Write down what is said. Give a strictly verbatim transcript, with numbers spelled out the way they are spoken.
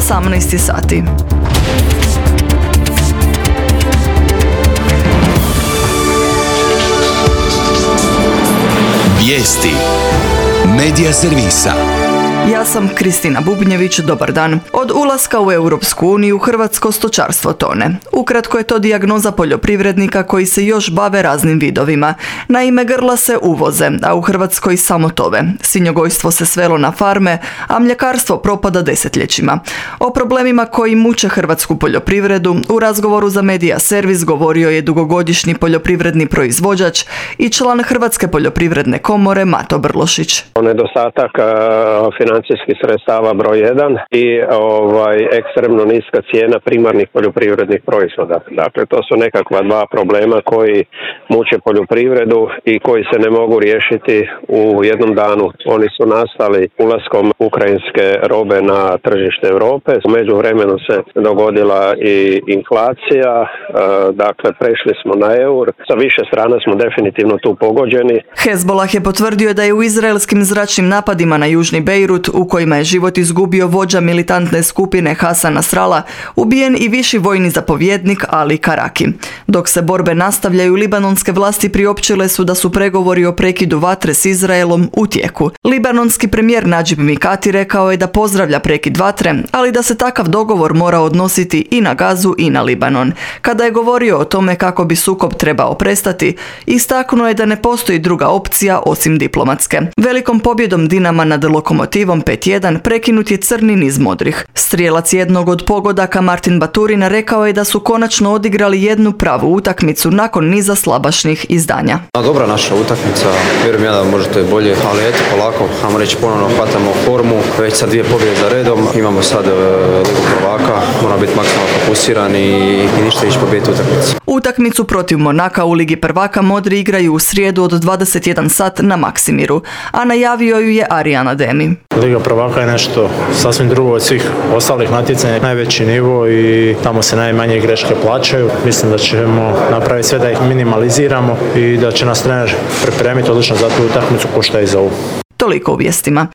osamnaest sati. Vijesti Medija servisa. Ja sam Kristina Bubnjević, dobar dan. Od ulaska u Europsku uniju hrvatsko stočarstvo tone. Ukratko je to dijagnoza poljoprivrednika koji se još bave raznim vidovima. Naime, grla se uvoze, a u Hrvatskoj samo tove. Svinjogojstvo se svelo na farme, a mljekarstvo propada desetljećima. O problemima koji muče hrvatsku poljoprivredu u razgovoru za Medija servis govorio je dugogodišnji poljoprivredni proizvođač i član Hrvatske poljoprivredne komore Mato Brlošić. Nedostatak financijskih sredstava broj jedan i ovaj ekstremno niska cijena primarnih poljoprivrednih proizvoda. Dakle, to su nekakva dva problema koji muče poljoprivredu i koji se ne mogu riješiti u jednom danu. Oni su nastali ulaskom ukrajinske robe na tržište Europe. U međuvremenu se dogodila i inflacija, dakle prešli smo na eur. Sa više strana smo definitivno tu pogođeni. Hezbollah je potvrdio da je u izraelskim zračnim napadima na južni Bejrut, u kojima je život izgubio vođa militantne skupine Hasan Nasrallah, ubijen i viši vojni zapovjednik Ali Karaki. Dok se borbe nastavljaju, libanonske vlasti priopćile su da su pregovori o prekidu vatre s Izraelom u tijeku. Libanonski premijer Nadžib Mikati rekao je da pozdravlja prekid vatre, ali da se takav dogovor mora odnositi i na Gazu i na Libanon. Kada je govorio o tome kako bi sukob trebao prestati, istaknuo je da ne postoji druga opcija osim diplomatske. Velikom pobjedom Dinama nad Lokomotivom pet jedan prekinut je crni niz modrih. Strijelac jednog od pogodaka Martin Baturina rekao je da su konačno odigrali jednu pravu utakmicu nakon niza slabašnih izdanja. Dobra naša utakmica, vjerujem ja da možete bolje, ali eto polako, ajmo reći, ponovno hvatamo formu, već sa dvije pobjede za redom, imamo sad Ligu prvaka, moramo biti maksimalno fokusirani i ništa ići pobijediti utakmicu. Utakmicu protiv Monaka u Ligi prvaka modri igraju u srijedu od dvadeset jedan sat na Maksimiru, a najavio ju je Arijan Ademi. Liga prvaka je nešto sasvim drugo od svih ostalih natjecanja, najveći nivo i tamo se najmanje greške plaćaju. Mislim da ćemo napraviti sve da ih minimaliziramo i da će nas trener pripremiti odlično za tu utakmicu ko što je i za ovu. Toliko u vijestima.